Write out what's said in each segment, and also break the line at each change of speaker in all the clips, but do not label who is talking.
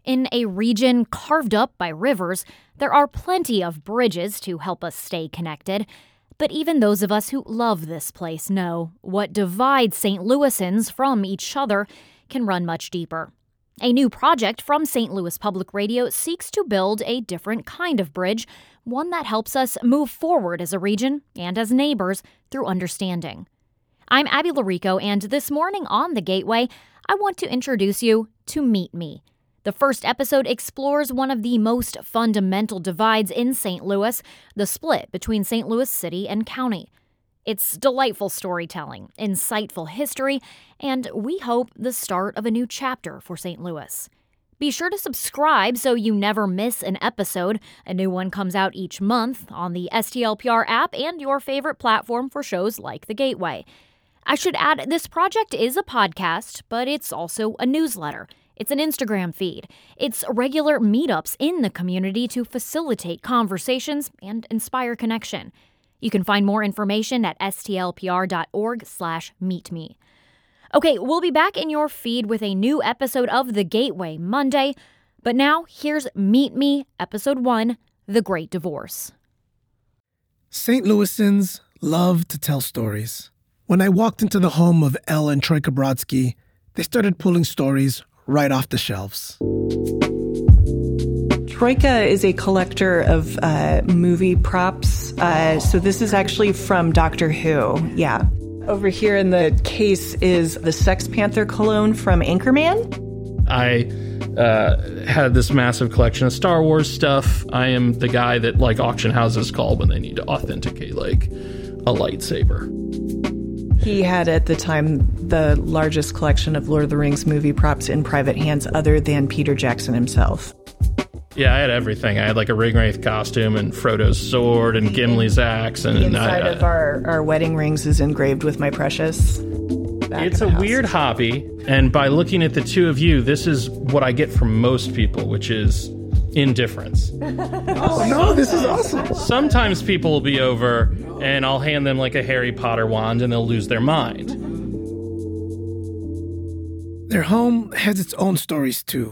In a region carved up by rivers, there are plenty of bridges to help us stay connected. But even those of us who love this place know what divides St. Louisans from each other can run much deeper. A new project from St. Louis Public Radio seeks to build a different kind of bridge, one that helps us move forward as a region and as neighbors through understanding. I'm Abby Larico, and this morning on The Gateway, I want to introduce you to Meet Me. The first episode explores one of the most fundamental divides in St. Louis, the split between St. Louis City and County. It's delightful storytelling, insightful history, and we hope the start of a new chapter for St. Louis. Be sure to subscribe so you never miss an episode. A new one comes out each month on the STLPR app and your favorite platform for shows like The Gateway. I should add, this project is a podcast, but it's also a newsletter. It's an Instagram feed. It's regular meetups in the community to facilitate conversations and inspire connection. You can find more information at stlpr.org/meetme. Okay, we'll be back in your feed with a new episode of The Gateway Monday. But now, here's Meet Me, Episode 1, The Great Divorce.
St. Louisans love to tell stories. When I walked into the home of Elle and Troika Brodsky, they started pulling stories right off the shelves.
Troika is a collector of movie props. So this is actually from Doctor Who. Yeah. Over here in the case is the Sex Panther cologne from Anchorman.
I had this massive collection of Star Wars stuff. I am the guy that auction houses call when they need to authenticate a lightsaber.
He had at the time the largest collection of Lord of the Rings movie props in private hands other than Peter Jackson himself.
Yeah, I had everything. I had a ring wraith costume and Frodo's sword and Gimli's axe. And
the inside of our wedding rings is engraved with my precious.
It's a weird hobby, and by looking at the two of you, this is what I get from most people, which is indifference.
Oh, no, this is awesome.
Sometimes people will be over, and I'll hand them a Harry Potter wand, and they'll lose their mind.
Their home has its own stories, too.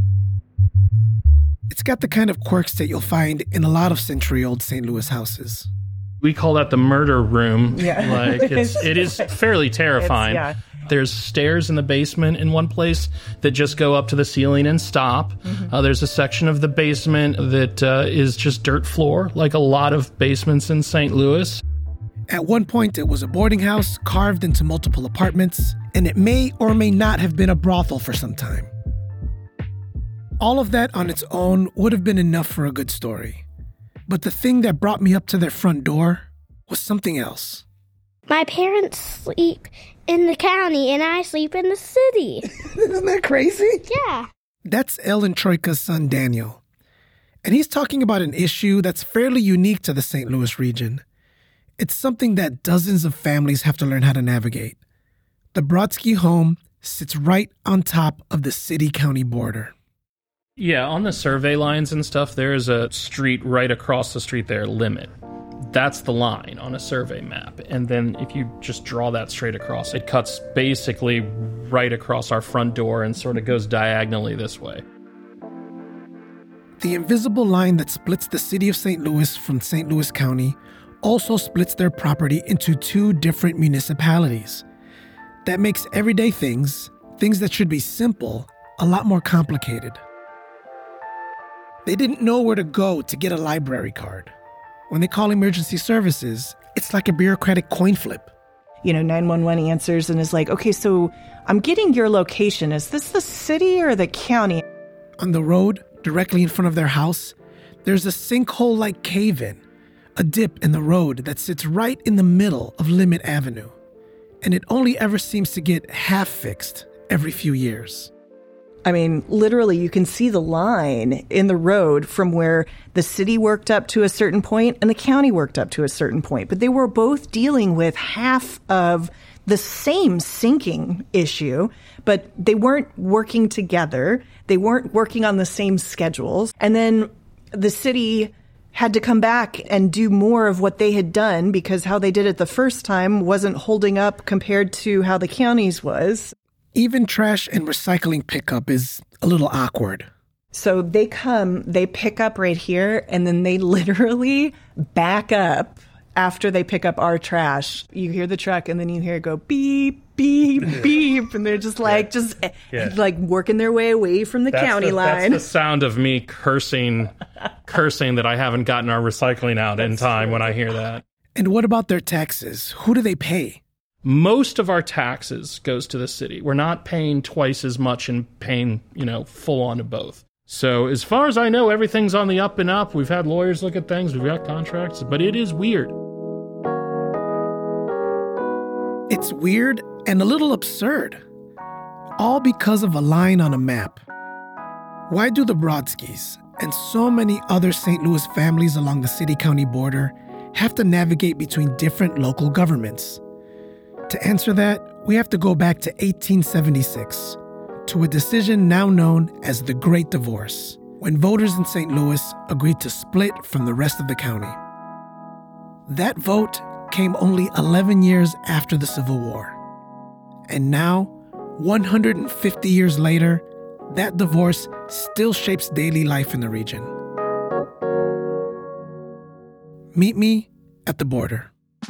It's got the kind of quirks that you'll find in a lot of century-old St. Louis houses.
We call that the murder room.
Yeah.
It is fairly terrifying.
Yeah.
There's stairs in the basement in one place that just go up to the ceiling and stop. Mm-hmm. There's a section of the basement that is just dirt floor, like a lot of basements in St. Louis.
At one point, it was a boarding house carved into multiple apartments, and it may or may not have been a brothel for some time. All of that on its own would have been enough for a good story. But the thing that brought me up to their front door was something else.
My parents sleep in the county and I sleep in the city.
Isn't that crazy?
Yeah.
That's Elle and Troika's son, Daniel. And he's talking about an issue that's fairly unique to the St. Louis region. It's something that dozens of families have to learn how to navigate. The Brodsky home sits right on top of the city-county border.
Yeah, on the survey lines and stuff, there is a street right across the street there, Limit. That's the line on a survey map. And then if you just draw that straight across, it cuts basically right across our front door and sort of goes diagonally this way.
The invisible line that splits the city of St. Louis from St. Louis County also splits their property into two different municipalities. That makes everyday things that should be simple, a lot more complicated. They didn't know where to go to get a library card. When they call emergency services, it's like a bureaucratic coin flip.
911 answers and is like, okay, so I'm getting your location. Is this the city or the county?
On the road, directly in front of their house, there's a sinkhole-like cave-in, a dip in the road that sits right in the middle of Limit Avenue. And it only ever seems to get half fixed every few years.
I mean, literally, you can see the line in the road from where the city worked up to a certain point and the county worked up to a certain point. But they were both dealing with half of the same sinking issue, but they weren't working together. They weren't working on the same schedules. And then the city had to come back and do more of what they had done because how they did it the first time wasn't holding up compared to how the county's was.
Even trash and recycling pickup is a little awkward.
So they come, they pick up right here, and then they literally back up after they pick up our trash. You hear the truck, and then you hear it go beep, beep, beep, and they're just like, like working their way away from the county line.
That's the sound of me cursing that I haven't gotten our recycling out in time when I hear that.
And what about their taxes? Who do they pay?
Most of our taxes goes to the city. We're not paying twice as much and paying, full on to both. So as far as I know, everything's on the up and up. We've had lawyers look at things. We've got contracts, but it is weird.
It's weird and a little absurd. All because of a line on a map. Why do the Brodskys and so many other St. Louis families along the city-county border have to navigate between different local governments? To answer that, we have to go back to 1876, to a decision now known as the Great Divorce, when voters in St. Louis agreed to split from the rest of the county. That vote came only 11 years after the Civil War. And now, 150 years later, that divorce still shapes daily life in the region. Meet me at the border.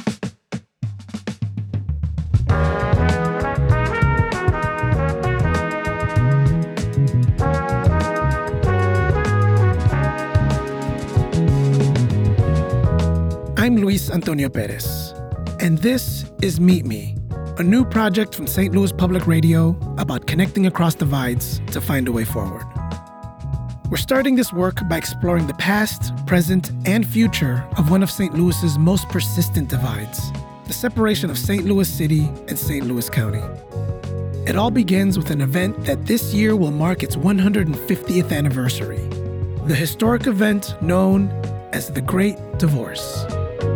I'm Luis Antonio Perez, and this is Meet Me, a new project from St. Louis Public Radio about connecting across divides to find a way forward. We're starting this work by exploring the past, present, and future of one of St. Louis's most persistent divides, the separation of St. Louis City and St. Louis County. It all begins with an event that this year will mark its 150th anniversary, the historic event known as the Great Divorce.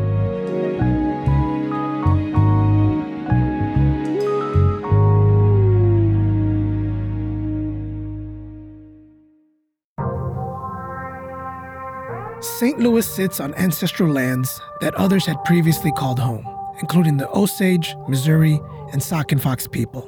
St. Louis sits on ancestral lands that others had previously called home, including the Osage, Missouri, and Sauk and Fox people.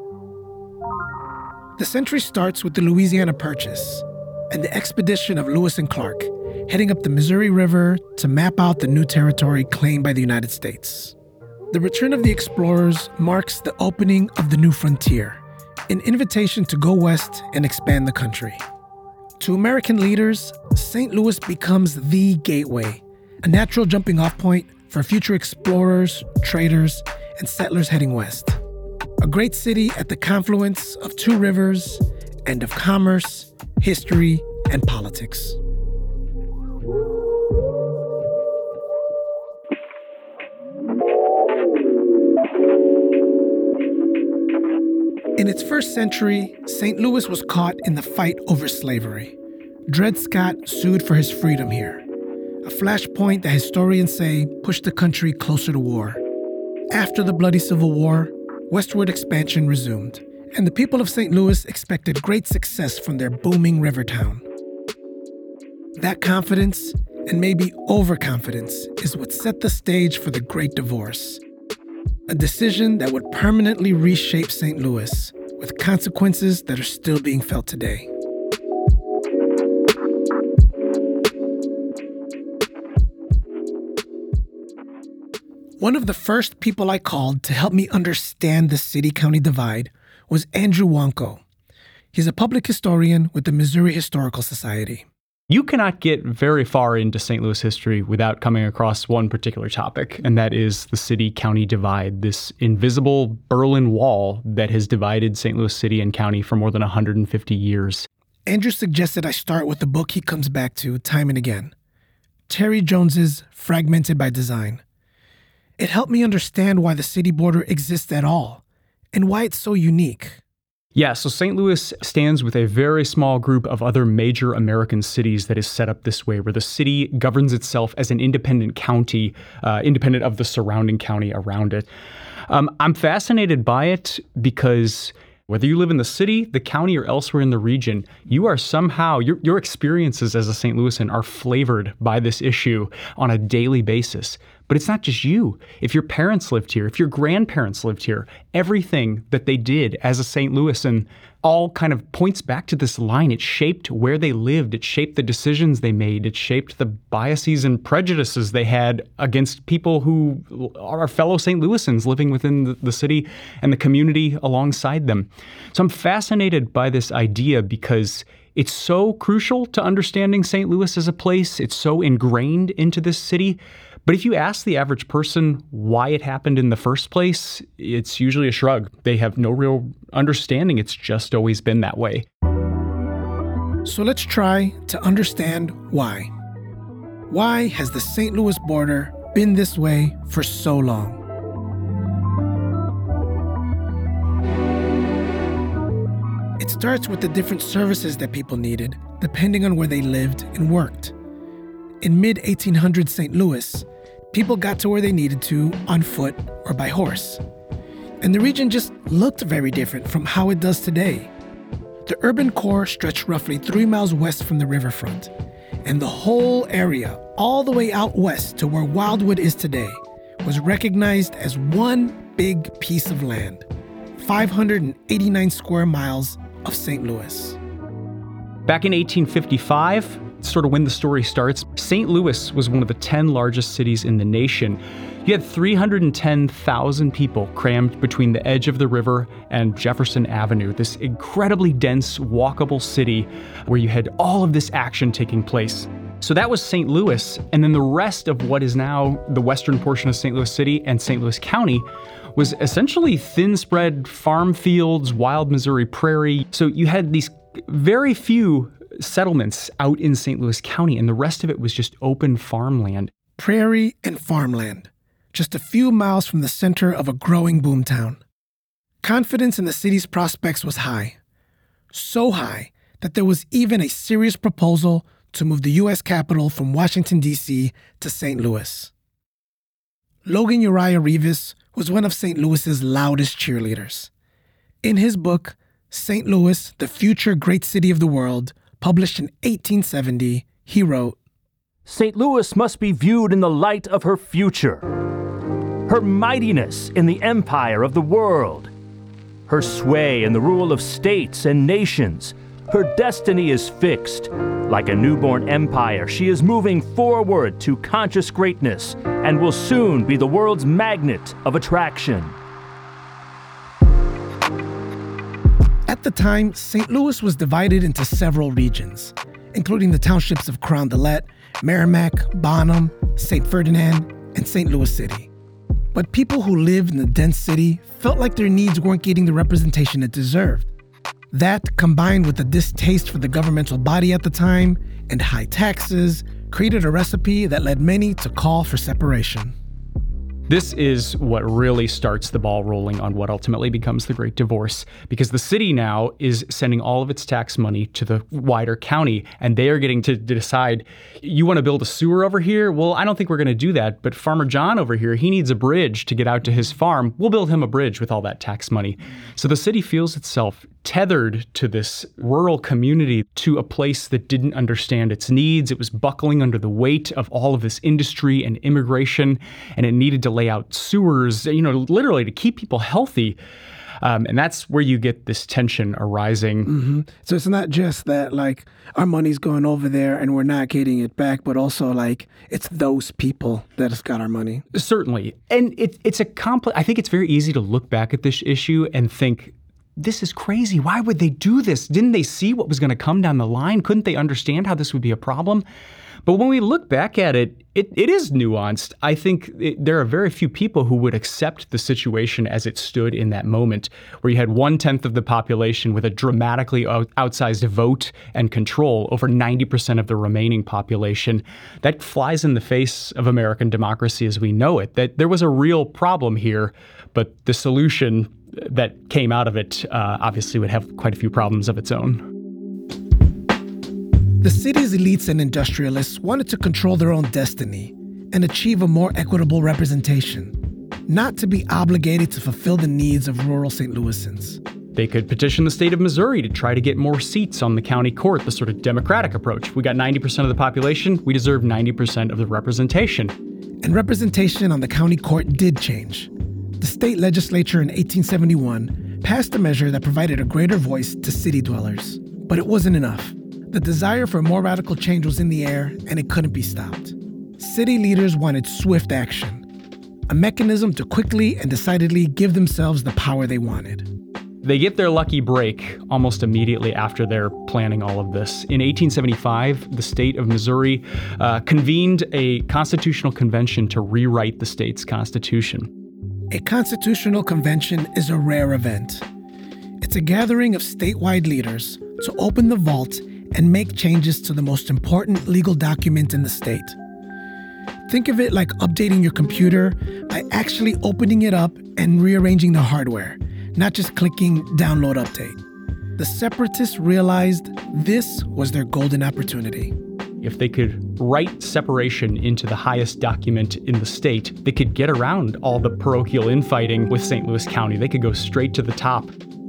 The century starts with the Louisiana Purchase and the expedition of Lewis and Clark, heading up the Missouri River to map out the new territory claimed by the United States. The return of the explorers marks the opening of the new frontier, an invitation to go west and expand the country. To American leaders, St. Louis becomes the gateway, a natural jumping-off point for future explorers, traders, and settlers heading west. A great city at the confluence of two rivers and of commerce, history, and politics. In its first century, St. Louis was caught in the fight over slavery. Dred Scott sued for his freedom here, a flashpoint that historians say pushed the country closer to war. After the bloody Civil War, westward expansion resumed, and the people of St. Louis expected great success from their booming river town. That confidence, and maybe overconfidence, is what set the stage for the Great Divorce. A decision that would permanently reshape St. Louis, with consequences that are still being felt today. One of the first people I called to help me understand the city-county divide was Andrew Wonko. He's a public historian with the Missouri Historical Society.
You cannot get very far into St. Louis history without coming across one particular topic, and that is the city-county divide, this invisible Berlin Wall that has divided St. Louis City and county for more than 150 years.
Andrew suggested I start with the book he comes back to time and again, Terry Jones's Fragmented by Design. It helped me understand why the city border exists at all, and why it's so unique.
Yeah, so St. Louis stands with a very small group of other major American cities that is set up this way, where the city governs itself as an independent county, independent of the surrounding county around it. I'm fascinated by it because whether you live in the city, the county, or elsewhere in the region, you are somehow, your experiences as a St. Louisan are flavored by this issue on a daily basis. But it's not just you. If your parents lived here, if your grandparents lived here, everything that they did as a St. Louisan all kind of points back to this line. It shaped where they lived. It shaped the decisions they made. It shaped the biases and prejudices they had against people who are fellow St. Louisans living within the city and the community alongside them. So I'm fascinated by this idea because it's so crucial to understanding St. Louis as a place. It's so ingrained into this city. But if you ask the average person why it happened in the first place, it's usually a shrug. They have no real understanding. It's just always been that way.
So let's try to understand why. Why has the St. Louis border been this way for so long? It starts with the different services that people needed, depending on where they lived and worked. In mid-1800s St. Louis, people got to where they needed to on foot or by horse. And the region just looked very different from how it does today. The urban core stretched roughly 3 miles west from the riverfront, and the whole area, all the way out west to where Wildwood is today, was recognized as one big piece of land, 589 square miles of St. Louis.
Back in 1855, sort of when the story starts, St. Louis was one of the 10 largest cities in the nation. You had 310,000 people crammed between the edge of the river and Jefferson Avenue, this incredibly dense, walkable city where you had all of this action taking place. So that was St. Louis, and then the rest of what is now the western portion of St. Louis City and St. Louis County was essentially thin-spread farm fields, wild Missouri prairie. So you had these very few settlements out in St. Louis County, and the rest of it was just open farmland.
Prairie and farmland, just a few miles from the center of a growing boomtown. Confidence in the city's prospects was high. So high that there was even a serious proposal to move the U.S. Capitol from Washington, D.C. to St. Louis. Logan Uriah Rivas was one of St. Louis's loudest cheerleaders. In his book, St. Louis, the Future Great City of the World, published in 1870, he wrote,
St. Louis must be viewed in the light of her future, her mightiness in the empire of the world, her sway in the rule of states and nations. Her destiny is fixed. Like a newborn empire, she is moving forward to conscious greatness and will soon be the world's magnet of attraction.
At the time, St. Louis was divided into several regions, including the townships of Carondelet, Merrimack, Bonham, St. Ferdinand, and St. Louis City. But people who lived in the dense city felt like their needs weren't getting the representation it deserved. That, combined with the distaste for the governmental body at the time and high taxes, created a recipe that led many to call for separation.
This is what really starts the ball rolling on what ultimately becomes the Great Divorce, because the city now is sending all of its tax money to the wider county, and they are getting to decide, you want to build a sewer over here? Well, I don't think we're going to do that, but Farmer John over here, he needs a bridge to get out to his farm. We'll build him a bridge with all that tax money. So the city feels itself tethered to this rural community, to a place that didn't understand its needs. It was buckling under the weight of all of this industry and immigration, and it needed to lay out sewers, literally to keep people healthy. And that's where you get this tension arising.
Mm-hmm. So it's not just that, our money's going over there and we're not getting it back, but also, it's those people that has got our money.
Certainly. And it's a complex. I think it's very easy to look back at this issue and think, this is crazy. Why would they do this? Didn't they see what was going to come down the line? Couldn't they understand how this would be a problem? But when we look back at it, it is nuanced. I think there are very few people who would accept the situation as it stood in that moment, where you had 1/10 of the population with a dramatically outsized vote and control over 90% of the remaining population. That flies in the face of American democracy as we know it, that there was a real problem here, but the solution that came out of it obviously would have quite a few problems of its own.
The city's elites and industrialists wanted to control their own destiny and achieve a more equitable representation, not to be obligated to fulfill the needs of rural St. Louisans.
They could petition the state of Missouri to try to get more seats on the county court, the sort of democratic approach. We got 90% of the population, we deserve 90% of the representation. And
representation on the county court did change. The state legislature in 1871 passed a measure that provided a greater voice to city dwellers. But it wasn't enough. The desire for more radical change was in the air, and it couldn't be stopped. City leaders wanted swift action, a mechanism to quickly and decidedly give themselves the power they wanted.
They get their lucky break almost immediately after they're planning all of this. In 1875, the state of Missouri convened a constitutional convention to rewrite the state's constitution.
A constitutional convention is a rare event. It's a gathering of statewide leaders to open the vault and make changes to the most important legal document in the state. Think of it like updating your computer by actually opening it up and rearranging the hardware, not just clicking download update. The separatists realized this was their golden opportunity.
If they could write separation into the highest document in the state, they could get around all the parochial infighting with St. Louis County. They could go straight to the top.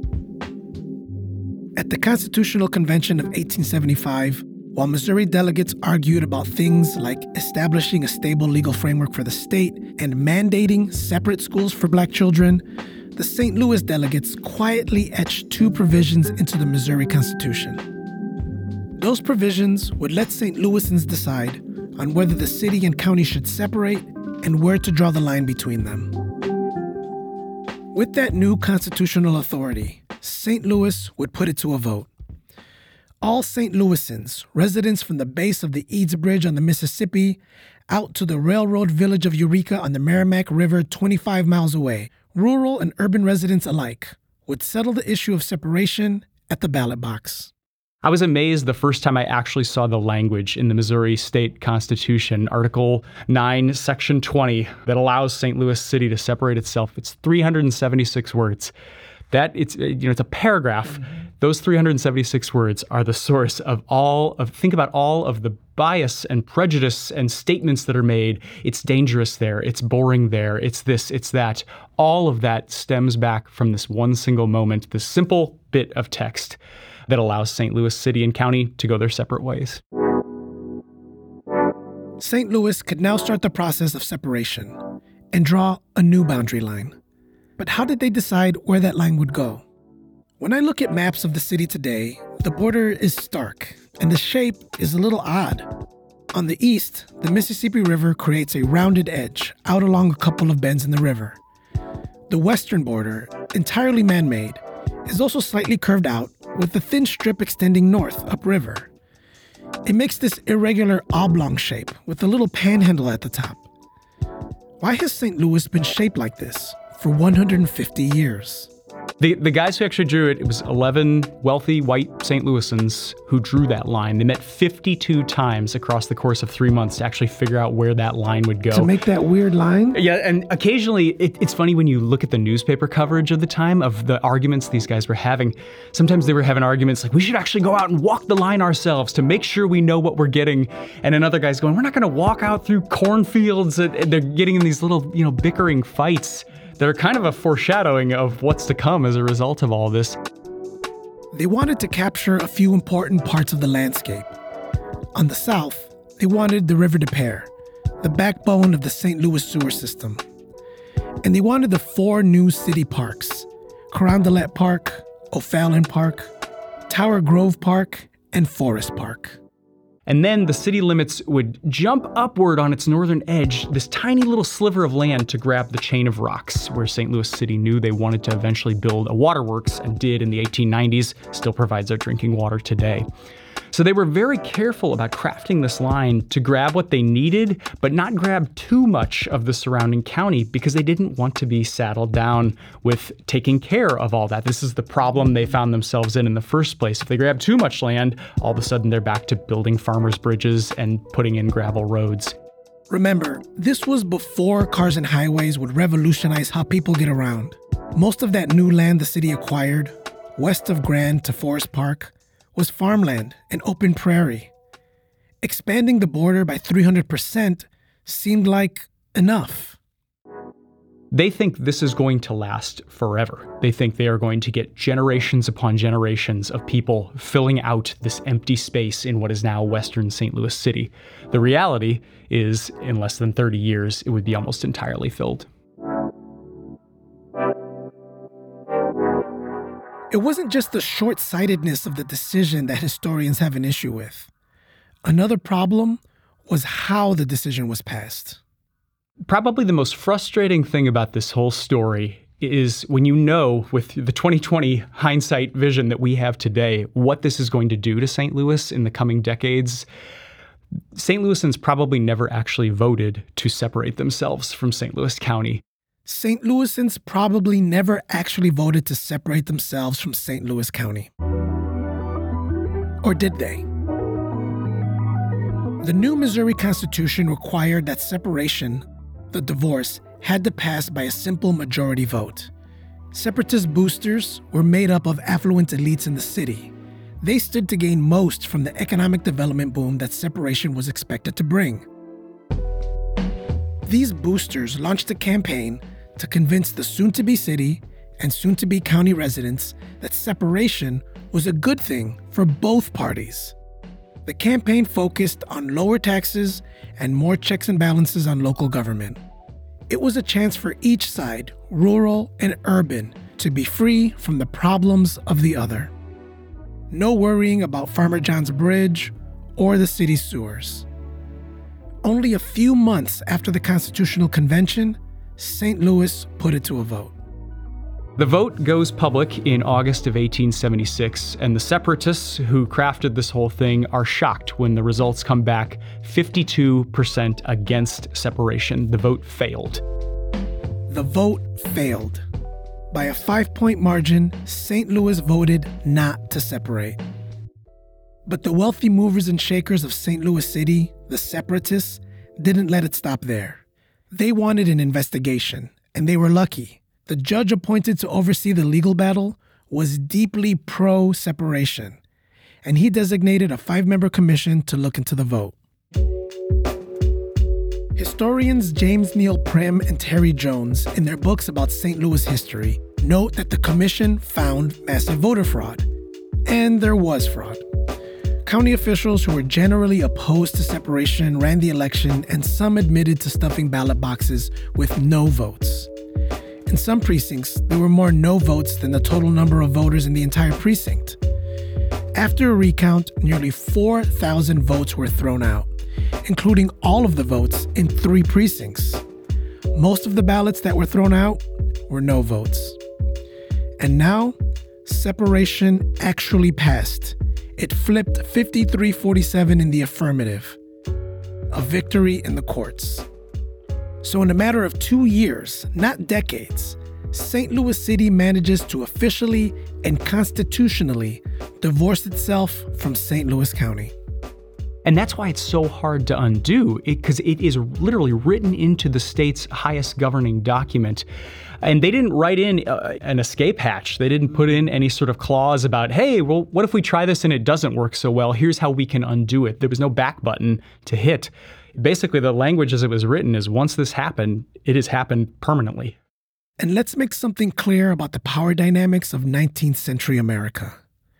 At the Constitutional Convention of 1875, while Missouri delegates argued about things like establishing a stable legal framework for the state and mandating separate schools for black children, the St. Louis delegates quietly etched two provisions into the Missouri Constitution. Those provisions would let St. Louisans decide on whether the city and county should separate and where to draw the line between them. With that new constitutional authority, St. Louis would put it to a vote. All St. Louisans, residents from the base of the Eads Bridge on the Mississippi out to the railroad village of Eureka on the Merrimack River 25 miles away, rural and urban residents alike, would settle the issue of separation at the ballot box.
I was amazed the first time I actually saw the language in the Missouri State Constitution, Article 9, Section 20, that allows St. Louis City to separate itself. It's 376 words. It's a paragraph. Those 376 words are the source of think about all of the bias and prejudice and statements that are made. It's dangerous there. It's boring there. It's this, it's that. All of that stems back from this one single moment, this simple bit of text that allows St. Louis City and County to go their separate ways.
St. Louis could now start the process of separation and draw a new boundary line. But how did they decide where that line would go? When I look at maps of the city today, the border is stark, and the shape is a little odd. On the east, the Mississippi River creates a rounded edge out along a couple of bends in the river. The western border, entirely man-made, is also slightly curved out with a thin strip extending north upriver. It makes this irregular oblong shape with a little panhandle at the top. Why has St. Louis been shaped like this for 150 years?
The guys who actually drew it, it was 11 wealthy white St. Louisans who drew that line. They met 52 times across the course of 3 months to actually figure out where that line would go.
To make that weird line?
Yeah, and occasionally, it's funny when you look at the newspaper coverage of the time of the arguments these guys were having. Sometimes they were having arguments like, we should actually go out and walk the line ourselves to make sure we know what we're getting. And another guy's going, we're not going to walk out through cornfields. And they're getting in these little, bickering fights that are kind of a foreshadowing of what's to come as a result of all this.
They wanted to capture a few important parts of the landscape. On the south, they wanted the River des Peres, the backbone of the St. Louis sewer system. And they wanted the 4 new city parks, Carondelet Park, O'Fallon Park, Tower Grove Park, and Forest Park.
And then the city limits would jump upward on its northern edge, this tiny little sliver of land to grab the chain of rocks, where St. Louis City knew they wanted to eventually build a waterworks and did in the 1890s, still provides our drinking water today. So they were very careful about crafting this line to grab what they needed, but not grab too much of the surrounding county because they didn't want to be saddled down with taking care of all that. This is the problem they found themselves in the first place. If they grab too much land, all of a sudden they're back to building farmers' bridges and putting in gravel roads.
Remember, this was before cars and highways would revolutionize how people get around. Most of that new land the city acquired, west of Grand to Forest Park, was farmland and open prairie. Expanding the border by 300% seemed like enough.
They think this is going to last forever. They think they are going to get generations upon generations of people filling out this empty space in what is now Western St. Louis City. The reality is, in less than 30 years, it would be almost entirely filled.
It wasn't just the short-sightedness of the decision that historians have an issue with. Another problem was how the decision was passed.
Probably the most frustrating thing about this whole story is when you know, with the 2020 hindsight vision that we have today, what this is going to do to St. Louis in the coming decades. St. Louisans probably never actually voted to separate themselves from St. Louis County.
St. Louisans probably never actually voted to separate themselves from St. Louis County. Or did they? The new Missouri Constitution required that separation, the divorce, had to pass by a simple majority vote. Separatist boosters were made up of affluent elites in the city. They stood to gain most from the economic development boom that separation was expected to bring. These boosters launched a campaign to convince the soon-to-be city and soon-to-be county residents that separation was a good thing for both parties. The campaign focused on lower taxes and more checks and balances on local government. It was a chance for each side, rural and urban, to be free from the problems of the other. No worrying about Farmer John's bridge or the city's sewers. Only a few months after the Constitutional Convention, St. Louis put it to a vote.
The vote goes public in August of 1876, and the separatists who crafted this whole thing are shocked when the results come back 52% against separation. The vote failed.
The vote failed. By a 5-point margin, St. Louis voted not to separate. But the wealthy movers and shakers of St. Louis City, the separatists, didn't let it stop there. They wanted an investigation, and they were lucky. The judge appointed to oversee the legal battle was deeply pro-separation, and he designated a 5-member commission to look into the vote. Historians James Neal Prim and Terry Jones, in their books about St. Louis history, note that the commission found massive voter fraud. And there was fraud. County officials who were generally opposed to separation ran the election, and some admitted to stuffing ballot boxes with no votes. In some precincts, there were more no votes than the total number of voters in the entire precinct. After a recount, nearly 4,000 votes were thrown out, including all of the votes in 3 precincts. Most of the ballots that were thrown out were no votes. And now, separation actually passed. It flipped 53-47 in the affirmative, a victory in the courts. So in a matter of 2 years, not decades, St. Louis City manages to officially and constitutionally divorce itself from St. Louis County.
And that's why it's so hard to undo, because it is literally written into the state's highest governing document. And they didn't write in an escape hatch. They didn't put in any sort of clause about, hey, well, what if we try this and it doesn't work so well? Here's how we can undo it. There was no back button to hit. Basically, the language as it was written is once this happened, it has happened permanently.
And let's make something clear about the power dynamics of 19th century America.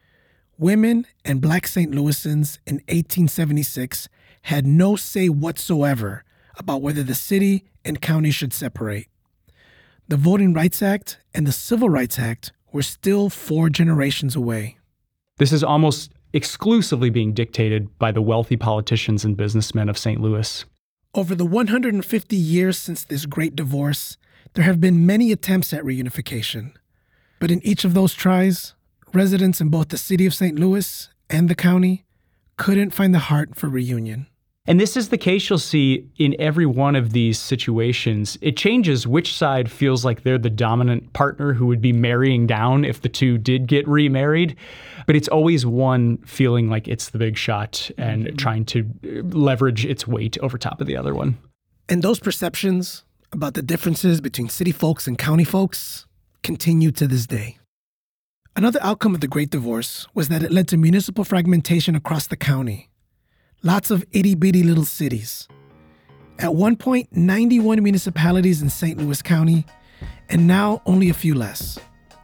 Women and Black St. Louisans in 1876 had no say whatsoever about whether the city and county should separate. The Voting Rights Act and the Civil Rights Act were still 4 generations away.
This is almost exclusively being dictated by the wealthy politicians and businessmen of St. Louis.
Over the 150 years since this great divorce, there have been many attempts at reunification. But in each of those tries, residents in both the city of St. Louis and the county couldn't find the heart for reunion.
And this is the case you'll see in every one of these situations. It changes which side feels like they're the dominant partner who would be marrying down if the two did get remarried. But it's always one feeling like it's the big shot and trying to leverage its weight over top of the other one.
And those perceptions about the differences between city folks and county folks continue to this day. Another outcome of the Great Divorce was that it led to municipal fragmentation across the county. Lots of itty-bitty little cities. At one point, 91 municipalities in St. Louis County, and now only a few less.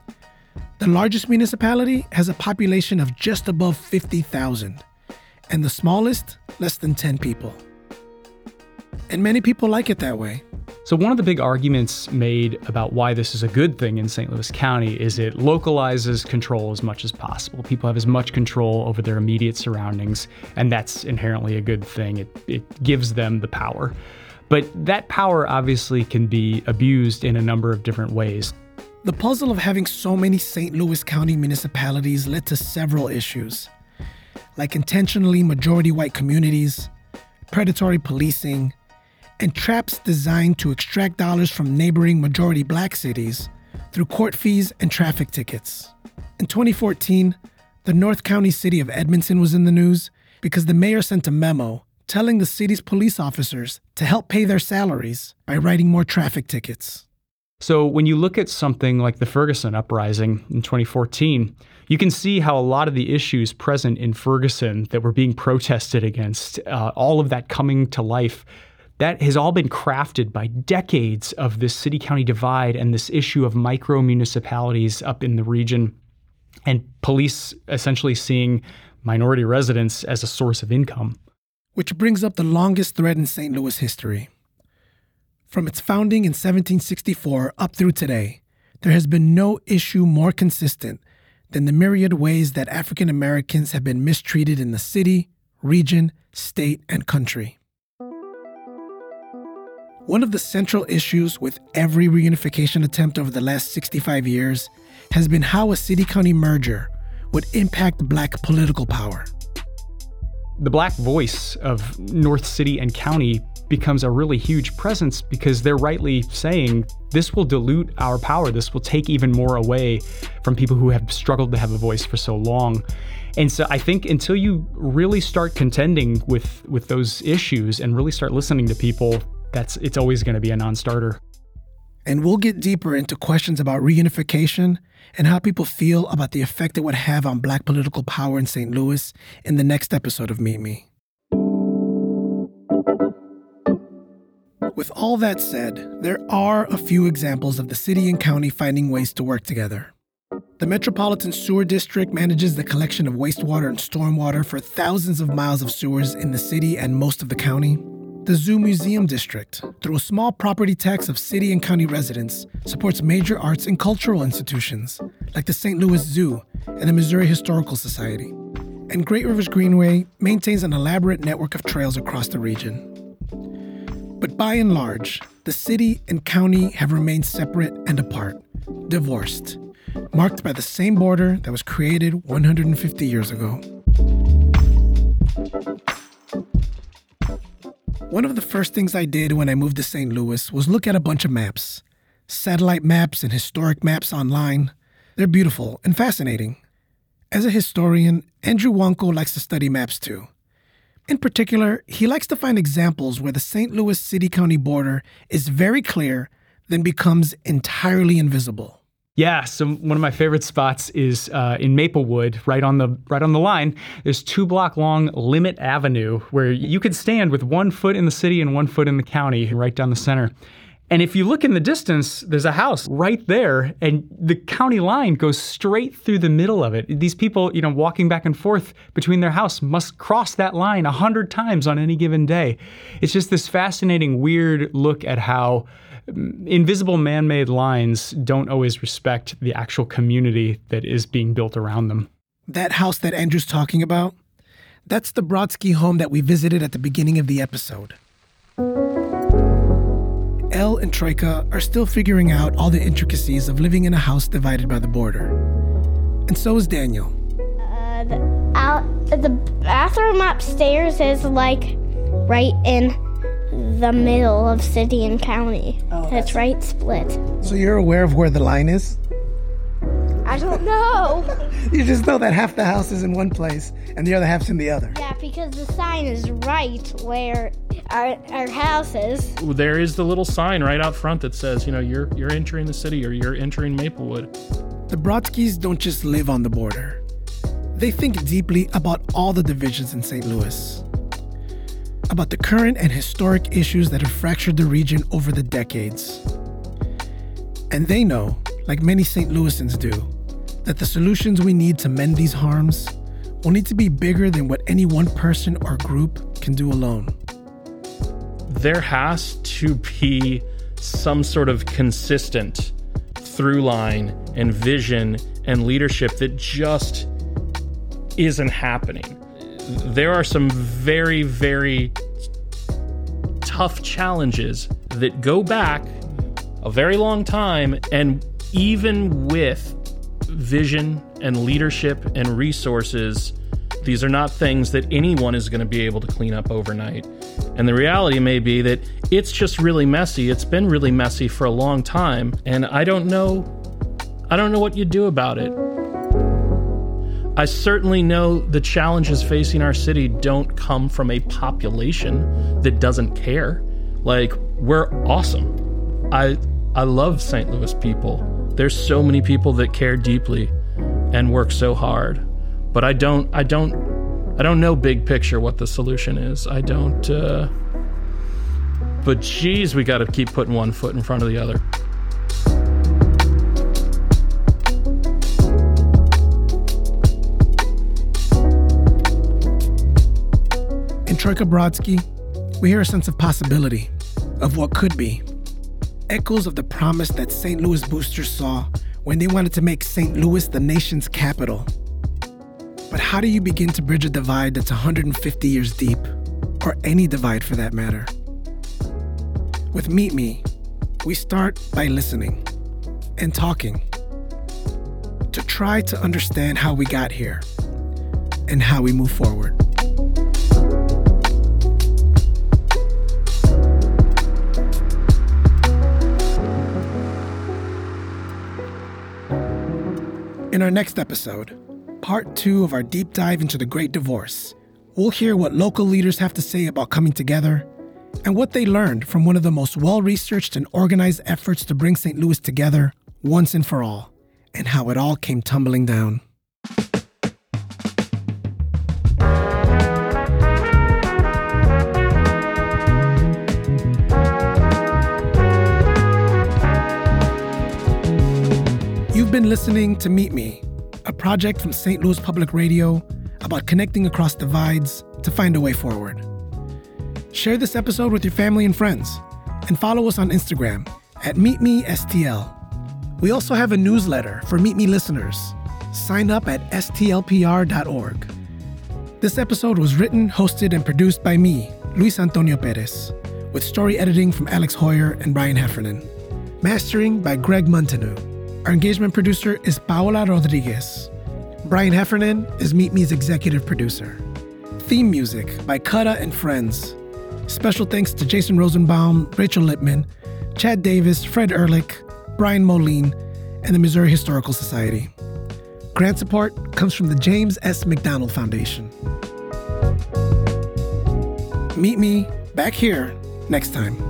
The largest municipality has a population of just above 50,000, and the smallest, less than 10 people. And many people like it that way.
So one of the big arguments made about why this is a good thing in St. Louis County is it localizes control as much as possible. People have as much control over their immediate surroundings, and that's inherently a good thing. It gives them the power. But that power obviously can be abused in a number of different ways.
The puzzle of having so many St. Louis County municipalities led to several issues, like intentionally majority white communities, predatory policing, and traps designed to extract dollars from neighboring majority black cities through court fees and traffic tickets. In 2014, the North County city of Edmonton was in the news because the mayor sent a memo telling the city's police officers to help pay their salaries by writing more traffic tickets.
So when you look at something like the Ferguson uprising in 2014, you can see how a lot of the issues present in Ferguson that were being protested against, all of that coming to life, that has all been crafted by decades of this city-county divide and this issue of micro-municipalities up in the region, and police essentially seeing minority residents as a source of income.
Which brings up the longest thread in St. Louis history. From its founding in 1764 up through today, there has been no issue more consistent than the myriad ways that African Americans have been mistreated in the city, region, state, and country. One of the central issues with every reunification attempt over the last 65 years has been how a city-county merger would impact black political power.
The black voice of North City and County becomes a really huge presence because they're rightly saying this will dilute our power. This will take even more away from people who have struggled to have a voice for so long. And so I think until you really start contending with those issues and really start listening to people, it's always going to be a non-starter.
And we'll get deeper into questions about reunification and how people feel about the effect it would have on black political power in St. Louis in the next episode of Meet Me. With all that said, there are a few examples of the city and county finding ways to work together. The Metropolitan Sewer District manages the collection of wastewater and stormwater for thousands of miles of sewers in the city and most of the county. The Zoo Museum District, through a small property tax of city and county residents, supports major arts and cultural institutions like the St. Louis Zoo and the Missouri Historical Society. And Great Rivers Greenway maintains an elaborate network of trails across the region. But by and large, the city and county have remained separate and apart, divorced, marked by the same border that was created 150 years ago. One of the first things I did when I moved to St. Louis was look at a bunch of maps. Satellite maps and historic maps online. They're beautiful and fascinating. As a historian, Andrew Wonko likes to study maps too. In particular, he likes to find examples where the St. Louis city-county border is very clear, then becomes entirely invisible.
Yeah, so one of my favorite spots is in Maplewood, right on the line. There's 2-block-long Limit Avenue where you could stand with 1 foot in the city and 1 foot in the county, right down the center. And if you look in the distance, there's a house right there, and the county line goes straight through the middle of it. These people, walking back and forth between their house must cross that line 100 times on any given day. It's just this fascinating, weird look at how invisible man-made lines don't always respect the actual community that is being built around them.
That house that Andrew's talking about, that's the Brodsky home that we visited at the beginning of the episode. Elle and Troika are still figuring out all the intricacies of living in a house divided by the border. And so is Daniel.
The bathroom upstairs is right in the middle of city and county. It's right split.
So you're aware of where the line is?
I don't know.
You just know that half the house is in one place and the other half's in the other.
Yeah, because the sign is right where our house is.
There is the little sign right out front that says, you're entering the city or you're entering Maplewood.
The Brodskys don't just live on the border. They think deeply about all the divisions in St. Louis, about the current and historic issues that have fractured the region over the decades. And they know, like many St. Louisans do, that the solutions we need to mend these harms will need to be bigger than what any one person or group can do alone.
There has to be some sort of consistent through line and vision and leadership that just isn't happening. There are some very, very tough challenges that go back a very long time, and even with vision and leadership and resources, these are not things that anyone is going to be able to clean up overnight. And the reality may be that it's just really messy. It's been really messy for a long time, and I don't know what you do about it. I certainly know the challenges facing our city don't come from a population that doesn't care. Like, we're awesome. I love St. Louis people. There's so many people that care deeply and work so hard. But I don't know big picture what the solution is. I don't, but geez, we got to keep putting one foot in front of the other.
In Troika Brodsky, we hear a sense of possibility, of what could be. Echoes of the promise that St. Louis boosters saw when they wanted to make St. Louis the nation's capital. But how do you begin to bridge a divide that's 150 years deep, or any divide for that matter? With Meet Me, we start by listening and talking to try to understand how we got here and how we move forward. In our next episode, part 2 of our deep dive into the Great Divorce, we'll hear what local leaders have to say about coming together and what they learned from one of the most well-researched and organized efforts to bring St. Louis together once and for all, and how it all came tumbling down. You've been listening to Meet Me, a project from St. Louis Public Radio about connecting across divides to find a way forward. Share this episode with your family and friends, and follow us on Instagram at MeetMeSTL. We also have a newsletter for Meet Me listeners. Sign up at stlpr.org. This episode was written, hosted, and produced by me, Luis Antonio Perez, with story editing from Alex Hoyer and Brian Heffernan. Mastering by Greg Montanu. Our engagement producer is Paola Rodriguez. Brian Heffernan is Meet Me's executive producer. Theme music by Kutta and Friends. Special thanks to Jason Rosenbaum, Rachel Lippman, Chad Davis, Fred Ehrlich, Brian Moline, and the Missouri Historical Society. Grant support comes from the James S. McDonald Foundation. Meet Me back here next time.